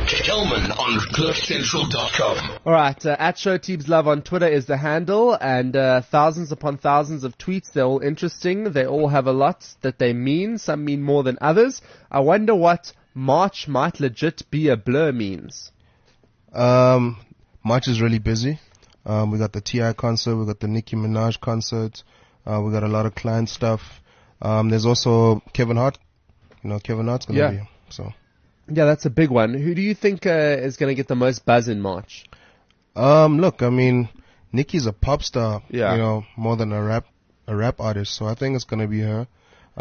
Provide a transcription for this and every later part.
Kelman on CliffCentral.com. All right, at ShowTeebsLove on Twitter is the handle, and thousands upon thousands of tweets. They're all interesting. They all have a lot that they mean. Some mean more than others. I wonder what March might legit be a blur means. March is really busy. We got the T.I. concert. We got the Nicki Minaj concert. We got a lot of client stuff. There's also Kevin Hart. Kevin Hart's going to be here. So. Yeah, that's a big one. Who do you think is going to get the most buzz in March? Look, I mean, Nicki's a pop star, yeah. More than a rap artist. So I think it's going to be her.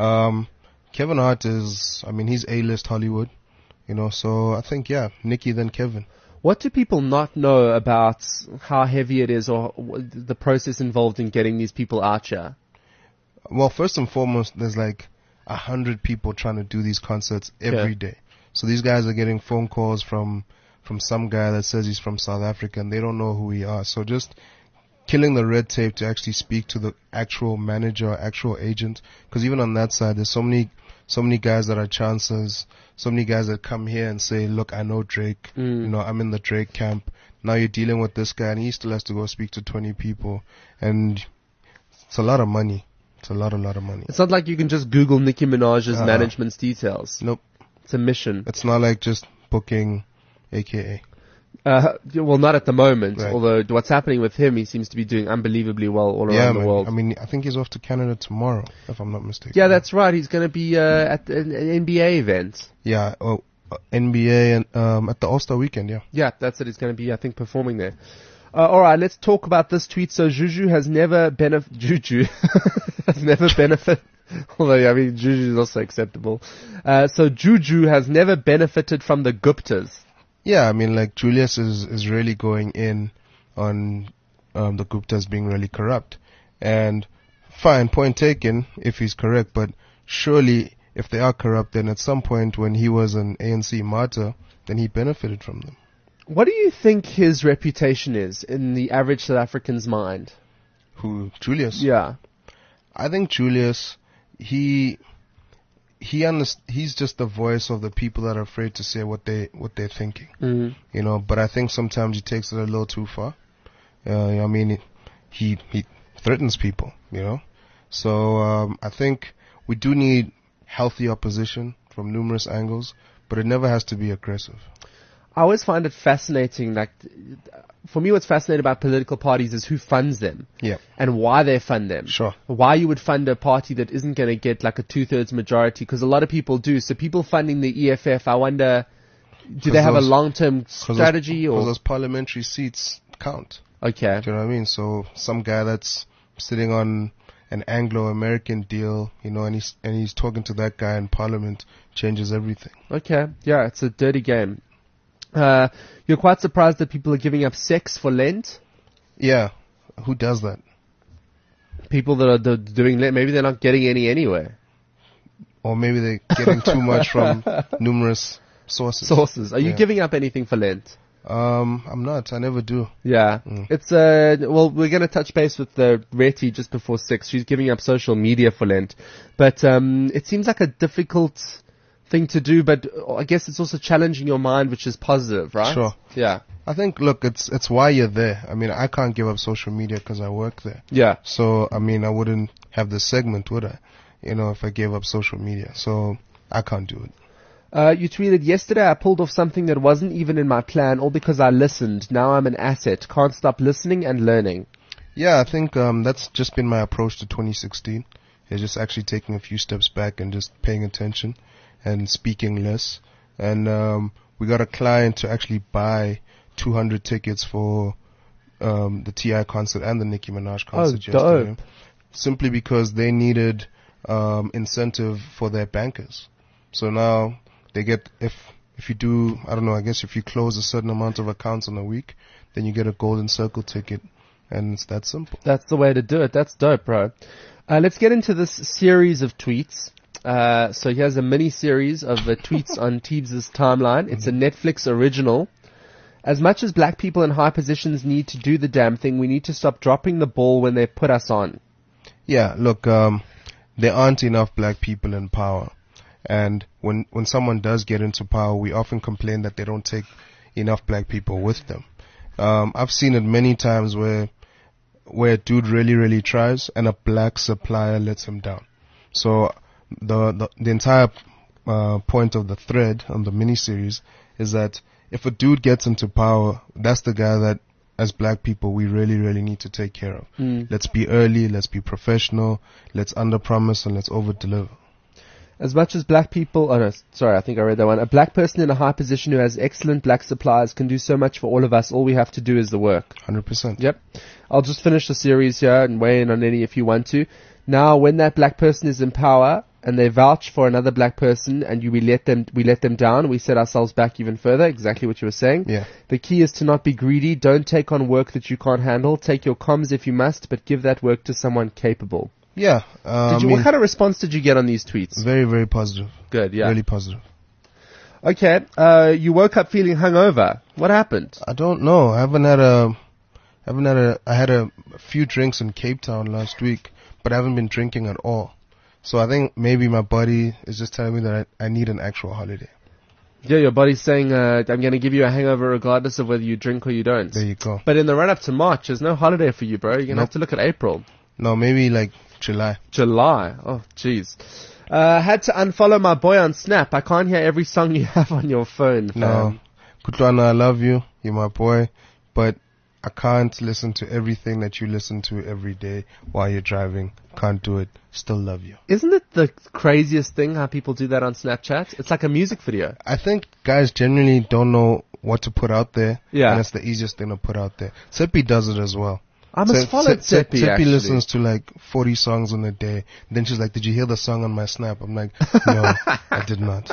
Kevin Hart he's A-list Hollywood, so I think, Nicki then Kevin. What do people not know about how heavy it is or the process involved in getting these people out here? Well, first and foremost, there's like 100 people trying to do these concerts every day. So these guys are getting phone calls from some guy that says he's from South Africa and they don't know who we are. So just killing the red tape to actually speak to the actual manager or actual agent. Because even on that side, there's so many guys that are chancers, so many guys that come here and say, look, I know Drake, I'm in the Drake camp. Now you're dealing with this guy and he still has to go speak to 20 people. And it's a lot of money. It's a lot of money. It's not like you can just Google Nicki Minaj's management's details. Nope. It's a mission. It's not like just booking AKA. Well, not at the moment. Right. Although what's happening with him, he seems to be doing unbelievably well all around the world. I mean, I think he's off to Canada tomorrow, if I'm not mistaken. Yeah, that's right. He's going to be at an NBA event. Yeah, NBA and at the All-Star weekend, yeah. Yeah, that's it. He's going to be, I think, performing there. All right, let's talk about this tweet. So Juju has never benefited. Although, I mean, Juju is also acceptable. So Juju has never benefited from the Guptas. Yeah, I mean, like, Julius is really going in on the Guptas being really corrupt. And fine, point taken, if he's correct, but surely if they are corrupt, then at some point when he was an ANC martyr, then he benefited from them. What do you think his reputation is in the average South African's mind? Who, Julius? Yeah. I think Julius, he's just the voice of the people that are afraid to say what they're thinking. Mm-hmm. But I think sometimes he takes it a little too far. I mean, he threatens people, So I think we do need healthy opposition from numerous angles, but it never has to be aggressive. I always find it fascinating, like, for me what's fascinating about political parties is who funds them. Yeah. And why they fund them. Sure. Why you would fund a party that isn't going to get like a 2/3 majority, because a lot of people do. So people funding the EFF, I wonder, do they have a long-term strategy? Because those parliamentary seats count. Okay. Do you know what I mean? So some guy that's sitting on an Anglo-American deal, and he's talking to that guy in parliament changes everything. Okay. Yeah, it's a dirty game. You're quite surprised that people are giving up sex for Lent? Yeah. Who does that? People that are doing Lent, maybe they're not getting any anyway. Or maybe they're getting too much from numerous sources. Are you giving up anything for Lent? I'm not. I never do. Yeah. It's, well, we're going to touch base with Reti just before 6. She's giving up social media for Lent. But, it seems like a difficult thing to do, but I guess it's also challenging your mind, which is positive, right? Sure. Yeah. I think, look, it's why you're there. I mean, I can't give up social media because I work there. Yeah. So, I mean, I wouldn't have this segment, would I? If I gave up social media. So, I can't do it. You tweeted, yesterday I pulled off something that wasn't even in my plan, all because I listened. Now I'm an asset. Can't stop listening and learning. Yeah, I think that's just been my approach to 2016. It's just actually taking a few steps back and just paying attention and speaking less. And we got a client to actually buy 200 tickets for the T.I. concert and the Nicki Minaj concert yesterday. Dope. Simply because they needed incentive for their bankers. So now they get, if you do, I don't know, I guess if you close a certain amount of accounts in a week, then you get a golden circle ticket. And it's that simple. That's the way to do it. That's dope, bro. Let's get into this series of tweets. So here's a mini series of tweets on Teebs' timeline. It's a Netflix original. As much as black people in high positions need to do the damn thing, we need to stop dropping the ball when they put us on. Yeah, look, there aren't enough black people in power. And when someone does get into power, we often complain that they don't take enough black people with them. I've seen it many times where a dude really tries and a black supplier lets him down. So the entire point of the thread on the miniseries is that if a dude gets into power, that's the guy that, as black people, we really need to take care of. Let's be early, let's be professional, let's underpromise and let's overdeliver. As much as black people, oh no, sorry, I think I read that one. A black person in a high position who has excellent black suppliers can do so much for all of us. All we have to do is the work. 100%. Yep. I'll just finish the series here and weigh in on any if you want to. Now, when that black person is in power and they vouch for another black person and we let them down, we set ourselves back even further. Exactly what you were saying. Yeah. The key is to not be greedy. Don't take on work that you can't handle. Take your comms if you must, but give that work to someone capable. Yeah. What kind of response did you get on these tweets? Very positive. Good, yeah. Really positive. Okay, you woke up feeling hungover. What happened? I don't know. I had a few drinks in Cape Town last week, but I haven't been drinking at all. So I think maybe my body is just telling me that I need an actual holiday. Yeah, your body's saying, I'm going to give you a hangover regardless of whether you drink or you don't. There you go. But in the run-up to March, there's no holiday for you, bro. You're going to have to look at April. No, maybe like July. Oh, jeez. Had to unfollow my boy on Snap. I can't hear every song you have on your phone. No. Kutwana, I love you. You're my boy. But I can't listen to everything that you listen to every day while you're driving. Can't do it. Still love you. Isn't it the craziest thing how people do that on Snapchat? It's like a music video. I think guys generally don't know what to put out there. Yeah. And it's the easiest thing to put out there. Seppi does it as well. I must follow Seppi, Seppi actually. listens to like 40 songs in a day. Then she's like, did you hear the song on my Snap? I'm like, no, I did not.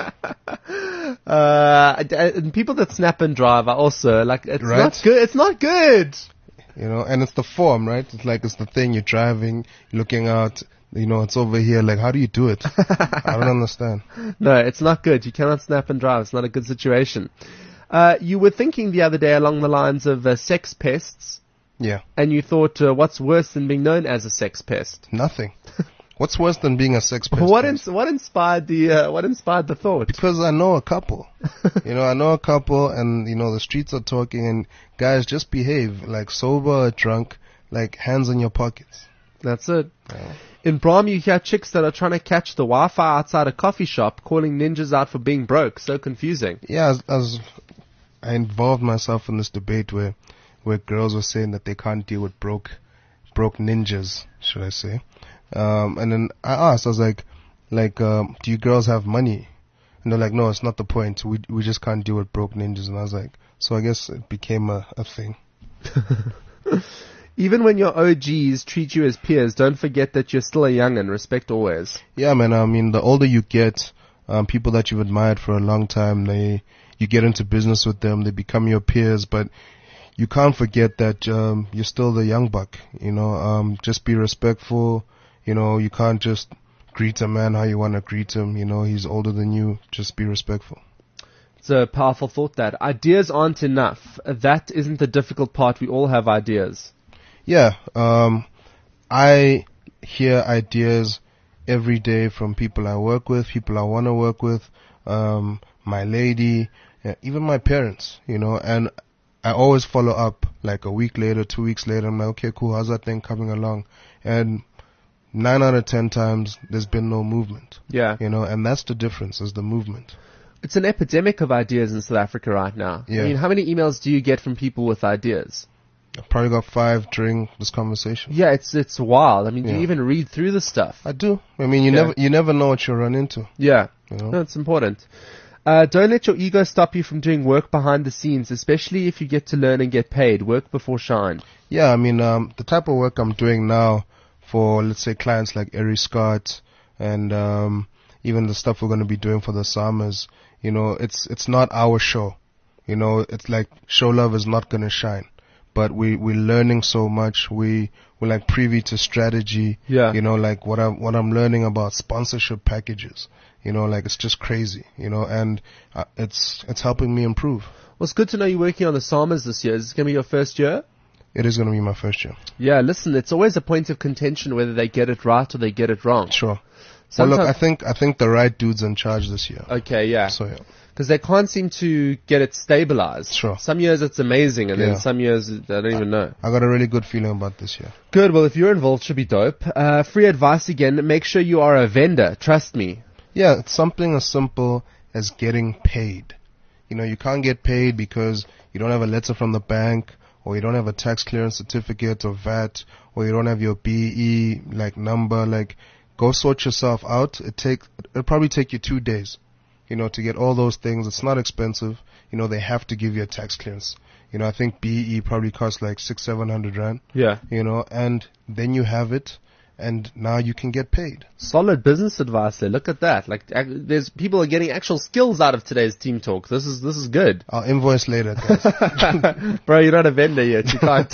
And people that snap and drive are also like, it's Right? not good. It's not good. You know, and it's the form, right? It's like, it's the thing, you're driving, looking out, you know, it's over here. Like, how do you do it? I don't understand. No, it's not good. You cannot snap and drive. It's not a good situation. You were thinking the other day along the lines of sex pests. Yeah. And you thought, what's worse than being known as a sex pest? Nothing. What's worse than being a sex pest? What inspired the thought? Because I know a couple. I know a couple, and the streets are talking, and guys, just behave like sober or drunk, like hands in your pockets. That's it. Yeah. In Brahm, you hear chicks that are trying to catch the Wi-Fi outside a coffee shop, calling ninjas out for being broke. So confusing. Yeah, as I involved myself in this debate where girls were saying that they can't deal with broke ninjas, should I say. And then I asked, I was like, do you girls have money? And they're like, no, it's not the point. We just can't deal with broke ninjas. And I was like, so I guess it became a thing. Even when your OGs treat you as peers, don't forget that you're still a young'un. Respect always. Yeah, man. I mean, the older you get, people that you've admired for a long time, you get into business with them, they become your peers, but you can't forget that you're still the young buck. Just be respectful. You can't just greet a man how you want to greet him. He's older than you. Just be respectful. It's a powerful thought, that ideas aren't enough. That isn't the difficult part. We all have ideas. Yeah. I hear ideas every day from people I work with, people I want to work with, my lady, even my parents, and I always follow up like a week later, 2 weeks later. I'm like, okay, cool. How's that thing coming along? And 9 out of 10 times there's been no movement. Yeah. And that's the difference, is the movement. It's an epidemic of ideas in South Africa right now. Yeah. I mean, how many emails do you get from people with ideas? I probably got 5 during this conversation. Yeah, it's wild. I mean, do Yeah. you even read through the stuff? I do. I mean, you never know what you'll run into. Yeah. No, it's important. Don't let your ego stop you from doing work behind the scenes, especially if you get to learn and get paid. Work before shine. Yeah, I mean, the type of work I'm doing now for, let's say, clients like Eric Scott and even the stuff we're going to be doing for the Summers, it's not our show. It's like Show Love is not going to shine. But we're learning so much. We're like privy to strategy. Yeah. Like what I'm learning about sponsorship packages. It's just crazy. And it's helping me improve. Well, it's good to know you're working on the Summers this year. Is this going to be your first year? It is going to be my first year. Yeah, listen, it's always a point of contention whether they get it right or they get it wrong. Sure. Well, look, I think the right dude's in charge this year. Okay, yeah. So yeah. Because they can't seem to get it stabilized. Sure. Some years it's amazing, and Yeah. then some years I don't even know. I got a really good feeling about this year. Good. Well, if you're involved, should be dope. Free advice again. Make sure you are a vendor. Trust me. Yeah, it's something as simple as getting paid. You know, you can't get paid because you don't have a letter from the bank, or you don't have a tax clearance certificate or VAT, or you don't have your BE number. Go sort yourself out. It'll probably take you 2 days, to get all those things. It's not expensive. They have to give you a tax clearance. I think BE probably costs like 600-700 rand. Yeah. And then you have it, and now you can get paid. Solid business advice there. Look at that. There's people are getting actual skills out of today's team talk. This is good. I'll invoice later, guys. Bro, you're not a vendor yet. You can't.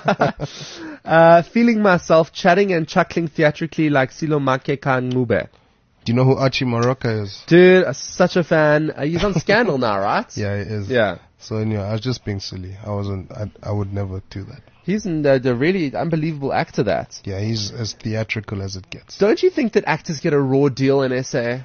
Feeling myself chatting and chuckling theatrically like Silo Make Kangube. Do you know who Archie Maroka is? Dude, such a fan. He's on Scandal now, right? Yeah, he is. Yeah. So I was just being silly. I would never do that. He's the really unbelievable actor that. Yeah, he's as theatrical as it gets. Don't you think that actors get a raw deal in SA?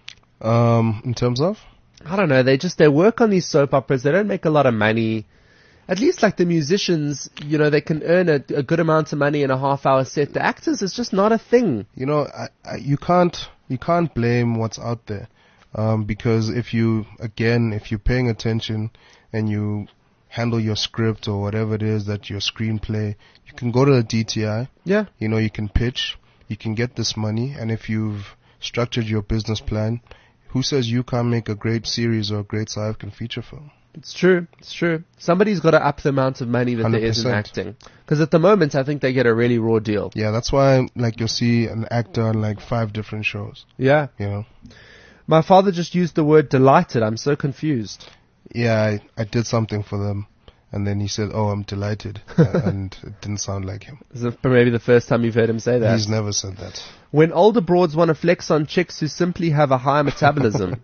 In terms of? I don't know. They work on these soap operas. They don't make a lot of money. At least like the musicians, they can earn a good amount of money in a half-hour set. The actors is just not a thing. You can't blame what's out there. Because if you're paying attention and you handle your script or whatever it is that your screenplay, you can go to the DTI. Yeah. You can pitch, you can get this money, and if you've structured your business plan, who says you can't make a great series or a great South African feature film? It's true. Somebody's got to up the amount of money that there is in 100%. acting. Because at the moment, I think they get a really raw deal. Yeah, that's why you'll see an actor on 5 different shows. Yeah. You My father just used the word delighted. I'm so confused. Yeah, I did something for them, and then he said, "Oh, I'm delighted," and it didn't sound like him. This is maybe the first time you've heard him say that. He's never said that. When older broads want to flex on chicks who simply have a high metabolism.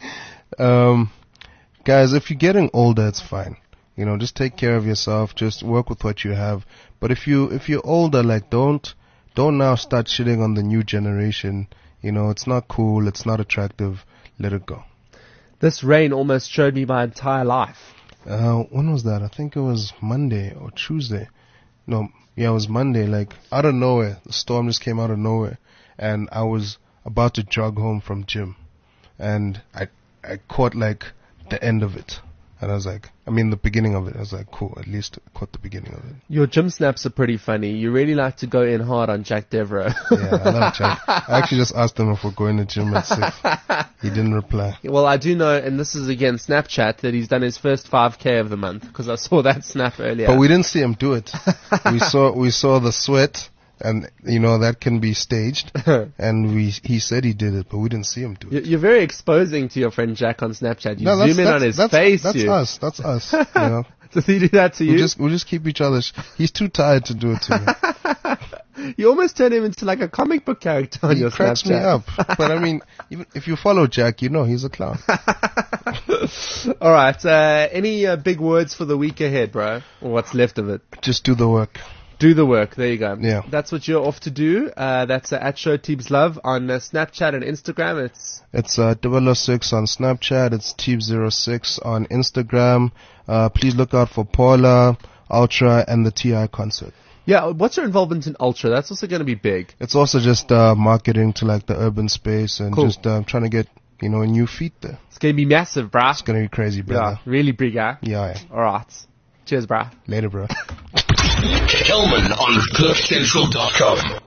Guys, if you're getting older, it's fine. Just take care of yourself. Just work with what you have. But if you're older, don't now start shitting on the new generation. It's not cool. It's not attractive. Let it go. This rain almost showed me my entire life. When was that? I think it was Monday or Tuesday. No, yeah, it was Monday. Out of nowhere, the storm just came out of nowhere, and I was about to jog home from gym, and I caught the end of it, and I was the beginning of it. I was cool. At least I caught the beginning of it. Your gym snaps are pretty funny. You really like to go in hard on Jack Devereaux. Yeah, I love Jack. I actually just asked him if we're going to gym at 6. He didn't reply. Well, I do know, and this is again Snapchat, that he's done his first 5K of the month, because I saw that snap earlier. But we didn't see him do it. we saw the sweat, and that can be staged. And he said he did it, but we didn't see him do it. You're very exposing to your friend Jack on Snapchat. You zoom in on his face. That's us. That's us. Does he do that to you? We just keep each other. He's too tired to do it to me. You almost turn him into a comic book character on your Snapchat. He cracks me up. But even if you follow Jack, he's a clown. All right. Any big words for the week ahead, bro? Or what's left of it? Just do the work. Do the work. There you go. Yeah. That's what you're off to do. That's at ShowTeebsLove on Snapchat and Instagram. It's 006 on Snapchat. It's Teeb06 on Instagram. Please look out for Paula, Ultra, and the TI concert. Yeah, what's your involvement in Ultra? That's also going to be big. It's also just marketing to the urban space and just trying to get a new feet there. It's going to be massive, brah. It's going to be crazy, brother. Yeah, really big, huh? Yeah. All right. Cheers, brah. Later, bro. Kelman on CliffCentral.com.